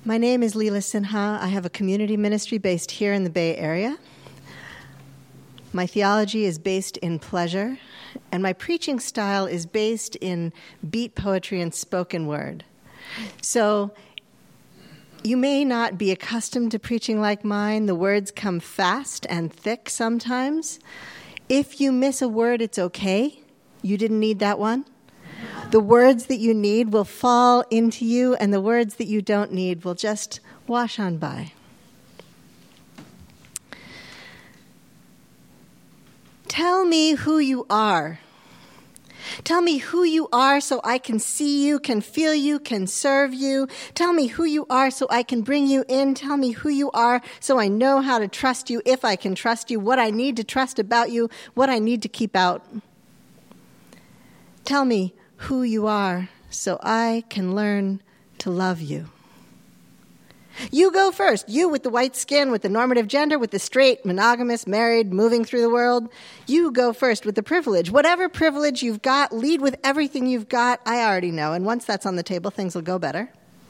My name is Leela Sinha. I have a community ministry based here in the Bay Area. My theology is based in pleasure, and my preaching style is based in beat poetry and spoken word. So you may not be accustomed to preaching like mine. The words come fast and thick sometimes. If you miss a word, it's okay. You didn't need that one. The words that you need will fall into you, and the words that you don't need will just wash on by. Tell me who you are. Tell me who you are so I can see you, can feel you, can serve you. Tell me who you are so I can bring you in. Tell me who you are so I know how to trust you, if I can trust you, what I need to trust about you, what I need to keep out. Tell me who you are so I can learn to love you. You go first. You with the white skin, with the normative gender, with the straight, monogamous, married, moving through the world. You go first with the privilege. Whatever privilege you've got, lead with everything you've got. I already know. And once that's on the table, things will go better.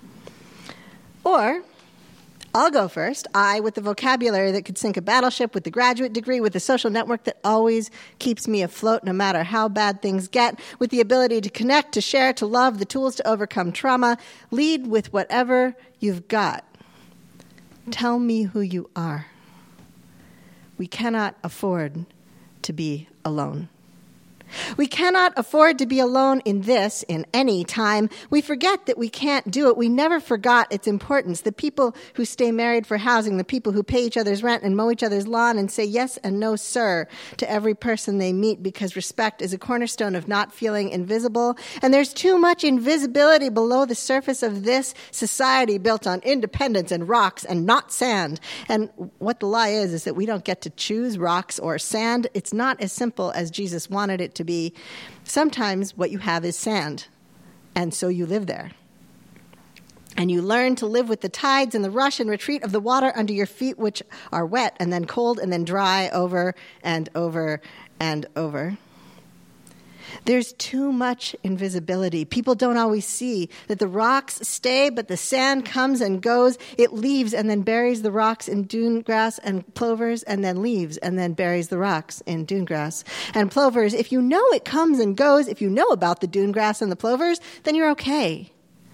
Or I'll go first. I with the vocabulary that could sink a battleship, with the graduate degree, with the social network that always keeps me afloat no matter how bad things get, with the ability to connect, to share, to love, the tools to overcome trauma. Lead with whatever you've got. Tell me who you are. We cannot afford to be alone. We cannot afford to be alone in this, in any time. We forget that we can't do it. We never forgot its importance. The people who stay married for housing, the people who pay each other's rent and mow each other's lawn and say yes and no, sir, to every person they meet, because respect is a cornerstone of not feeling invisible. And there's too much invisibility below the surface of this society built on independence and rocks and not sand. And what the lie is that we don't get to choose rocks or sand. It's not as simple as Jesus wanted it to be. Sometimes what you have is sand, and so you live there. And you learn to live with the tides and the rush and retreat of the water under your feet, which are wet and then cold and then dry over and over and over. There's too much invisibility. People don't always see that the rocks stay, but the sand comes and goes. It leaves and then buries the rocks in dune grass and plovers, and then leaves and then buries the rocks in dune grass and plovers. If you know it comes and goes, if you know about the dune grass and the plovers, then you're okay.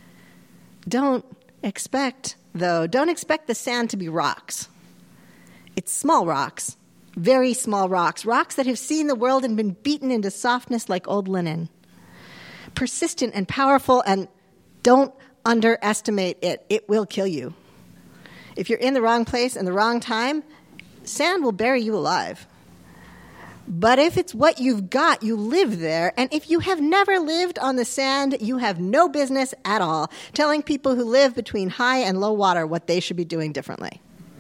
Don't expect the sand to be rocks. It's small rocks. Very small rocks, rocks that have seen the world and been beaten into softness like old linen. Persistent and powerful, and don't underestimate it. It will kill you. If you're in the wrong place and the wrong time, sand will bury you alive. But if it's what you've got, you live there. And if you have never lived on the sand, you have no business at all telling people who live between high and low water what they should be doing differently.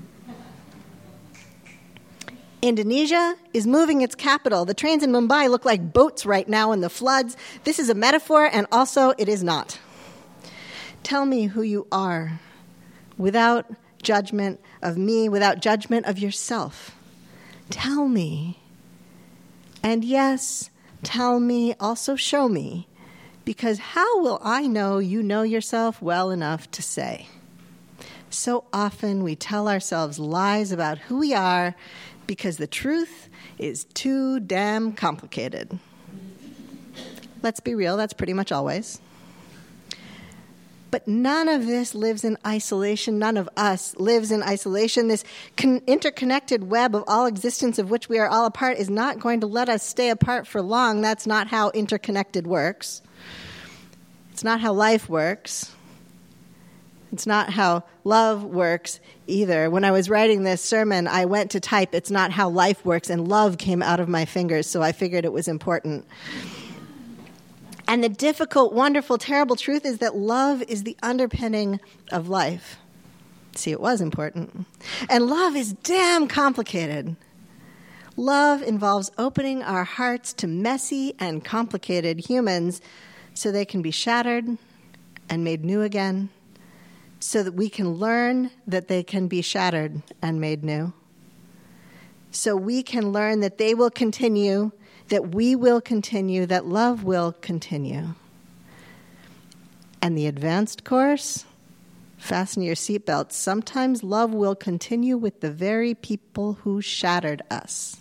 Indonesia is moving its capital. The trains in Mumbai look like boats right now in the floods. This is a metaphor, and also it is not. Tell me who you are without judgment of me, without judgment of yourself. Tell me. And yes, tell me, also show me, because how will I know you know yourself well enough to say? So often we tell ourselves lies about who we are because the truth is too damn complicated. Let's be real, that's pretty much always. But none of this lives in isolation. None of us lives in isolation. This interconnected web of all existence of which we are all a part is not going to let us stay apart for long. That's not how interconnected works. It's not how life works. It's not how love works either. When I was writing this sermon, I went to type, "It's not how life works," and love came out of my fingers, so I figured it was important. And the difficult, wonderful, terrible truth is that love is the underpinning of life. See, it was important. And love is damn complicated. Love involves opening our hearts to messy and complicated humans so they can be shattered and made new again, so that we can learn that they can be shattered and made new. So we can learn that they will continue, that we will continue, that love will continue. And the advanced course Fasten your seatbelts. Sometimes love will continue with the very people who shattered us.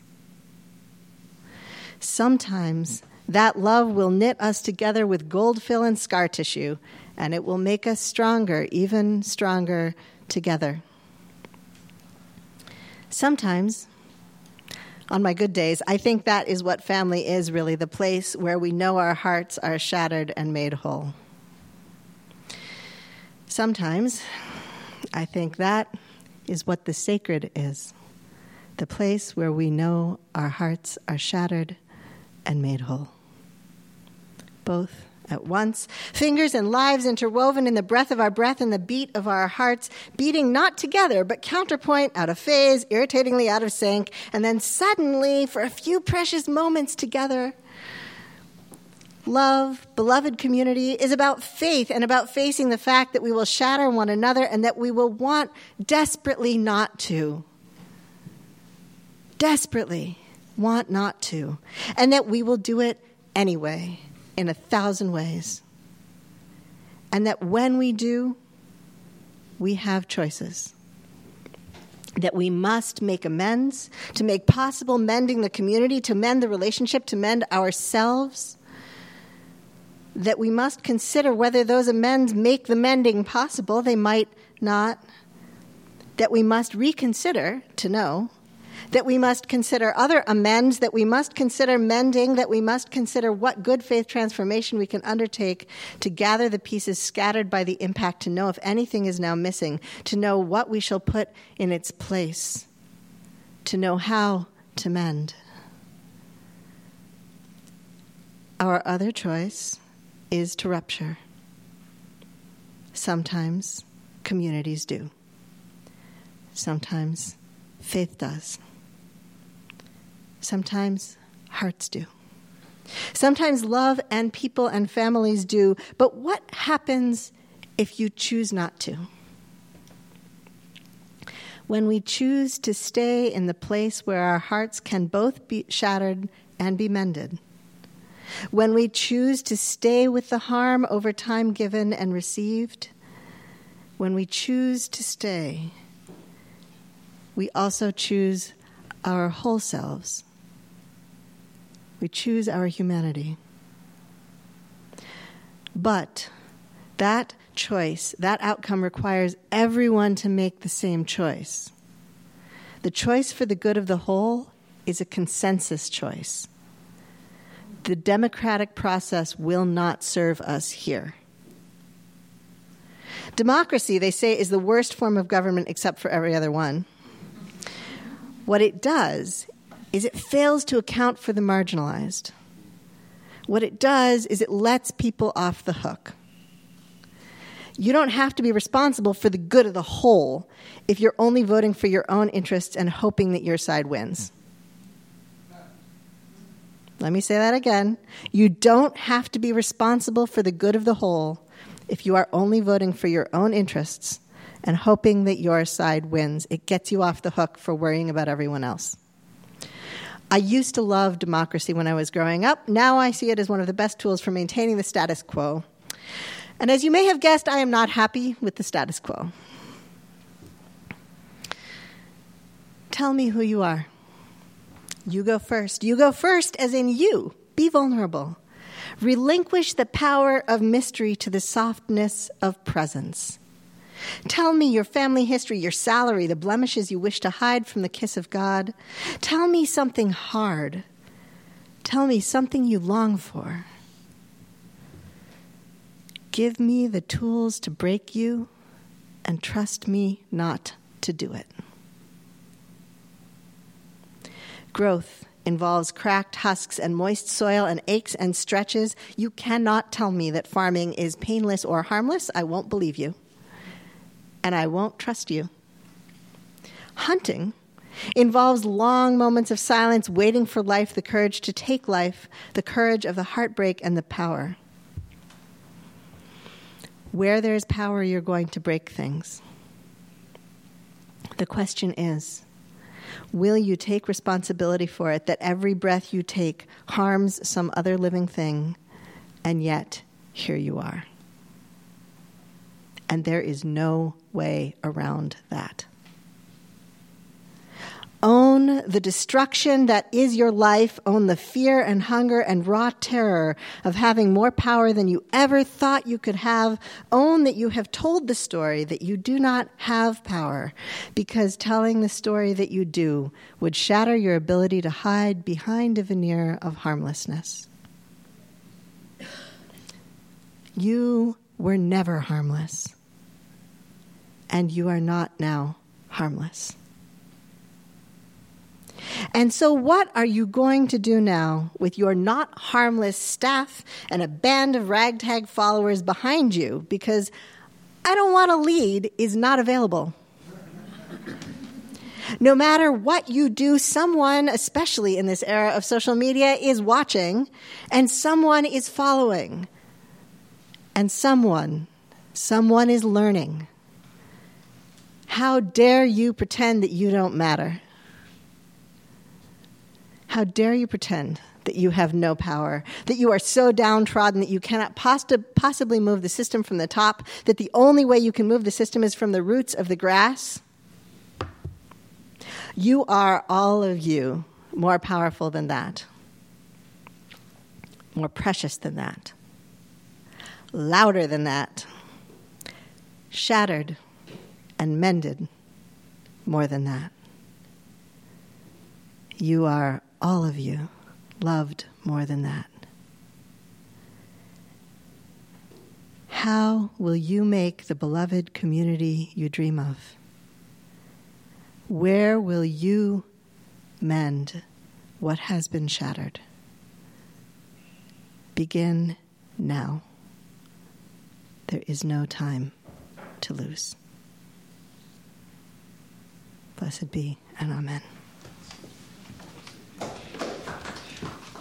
Sometimes that love will knit us together with gold fill and scar tissue, and it will make us stronger, even stronger together. Sometimes, on my good days, I think that is what family is really, the place where we know our hearts are shattered and made whole. Sometimes, I think that is what the sacred is, the place where we know our hearts are shattered and made whole. Both at once, fingers and lives interwoven in the breath of our breath and the beat of our hearts, beating not together, but counterpoint, out of phase, irritatingly out of sync, and then suddenly, for a few precious moments together. Love, beloved community, is about faith and about facing the fact that we will shatter one another and that we will want desperately not to. Desperately want not to. And that we will do it anyway, in 1,000 ways. And that when we do, we have choices. That we must make amends, to make possible mending the community, to mend the relationship, to mend ourselves. That we must consider whether those amends make the mending possible. They might not. That we must reconsider to know. That we must consider other amends, that we must consider mending, that we must consider what good faith transformation we can undertake to gather the pieces scattered by the impact, to know if anything is now missing, to know what we shall put in its place, to know how to mend. Our other choice is to rupture. Sometimes communities do. Sometimes faith does. Sometimes hearts do. Sometimes love and people and families do. But what happens if you choose not to? When we choose to stay in the place where our hearts can both be shattered and be mended. When we choose to stay with the harm over time given and received. When we choose to stay, we also choose our whole selves. We choose our humanity. But that choice, that outcome requires everyone to make the same choice. The choice for the good of the whole is a consensus choice. The democratic process will not serve us here. Democracy, they say, is the worst form of government except for every other one. What it does is it fails to account for the marginalized. What it does is it lets people off the hook. You don't have to be responsible for the good of the whole if you're only voting for your own interests and hoping that your side wins. Let me say that again. You don't have to be responsible for the good of the whole if you are only voting for your own interests and hoping that your side wins. It gets you off the hook for worrying about everyone else. I used to love democracy when I was growing up. Now I see it as one of the best tools for maintaining the status quo. And as you may have guessed, I am not happy with the status quo. Tell me who you are. You go first. You go first as in you. Be vulnerable. Relinquish the power of mystery to the softness of presence. Tell me your family history, your salary, the blemishes you wish to hide from the kiss of God. Tell me something hard. Tell me something you long for. Give me the tools to break you and trust me not to do it. Growth involves cracked husks and moist soil and aches and stretches. You cannot tell me that farming is painless or harmless. I won't believe you. And I won't trust you. Hunting involves long moments of silence, waiting for life, the courage to take life, the courage of the heartbreak and the power. Where there's power, you're going to break things. The question is, will you take responsibility for it, that every breath you take harms some other living thing, and yet here you are? And there is no way around that. Own the destruction that is your life. Own the fear and hunger and raw terror of having more power than you ever thought you could have. Own that you have told the story that you do not have power, because telling the story that you do would shatter your ability to hide behind a veneer of harmlessness. You were never harmless, and you are not now harmless. And so what are you going to do now with your not harmless staff and a band of ragtag followers behind you? Because I don't want to lead is not available. No matter what you do, someone, especially in this era of social media, is watching, and someone is following, and someone is learning. How dare you pretend that you don't matter? How dare you pretend that you have no power, that you are so downtrodden that you cannot possibly move the system from the top, that the only way you can move the system is from the roots of the grass? You are, all of you, more powerful than that, more precious than that, louder than that, shattered and mended more than that. You are, all of you, loved more than that. How will you make the beloved community you dream of? Where will you mend what has been shattered? Begin now. There is no time to lose. Blessed be, and amen.